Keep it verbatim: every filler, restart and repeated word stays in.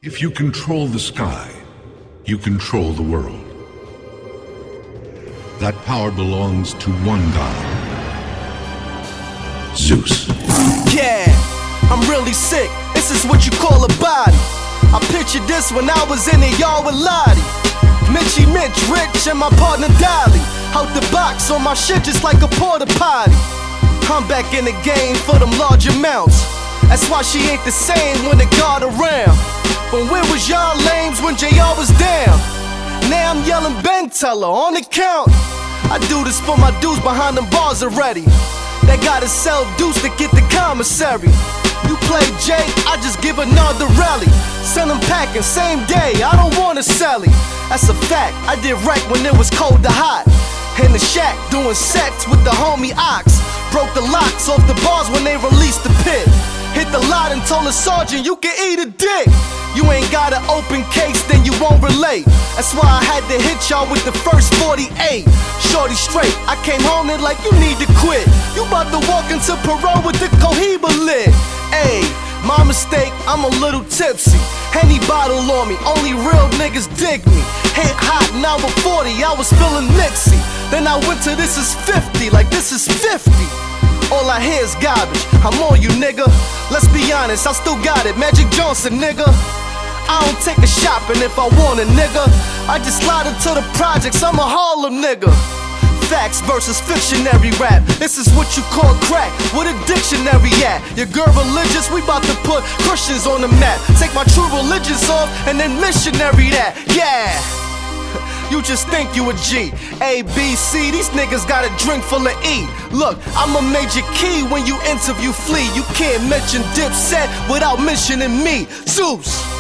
If you control the sky, you control the world. That power belongs to one god, Zeus. Yeah, I'm really sick. This is what you call a body. I pictured this when I was in the yard with Lottie. Mitchie Mitch, Rich, and my partner Dolly. Out the box on my shit just like a porta potty. I'm back in the game for them large amounts. That's why she ain't the same when the guard around. But where was y'all lames when J R was down? Now I'm yelling Ben Teller on the count. I do this for my dudes behind them bars already. They gotta sell deuce to get the commissary. You play Jay, I just give another rally. Send them packing same day, I don't wanna sell it. That's a fact, I did wreck when it was cold to hot. In the shack, doing sex with the homie Ox. Broke the locks off the bars when they released the pit. Hit the lot and told the sergeant you can eat a dick. You ain't got an open case, then you won't relate. That's why I had to hit y'all with the first forty-eight. Shorty straight, I came home and like you need to quit. You about to walk into parole with the Cohiba lit. Ayy, my mistake, I'm a little tipsy. Henny bottle on me, only real niggas dig me. Hit hot, now with forty, I was feeling Nixie. Then I went to this is fifty, like this is fifty. All I hear is garbage, I'm on you nigga. Let's be honest, I still got it, Magic Johnson nigga. I don't take a shopping if I want a nigga. I just slide into the projects, I'm a Harlem nigga. Facts versus fictionary rap. This is what you call crack. What a dictionary at? Your girl religious, we bout to put Christians on the map. Take my true religions off and then missionary that. Yeah. You just think you a G. A, B, C, these niggas got a drink full of E. Look, I'm a major key when you interview Flea. You can't mention Dipset without mentioning me, Zeus.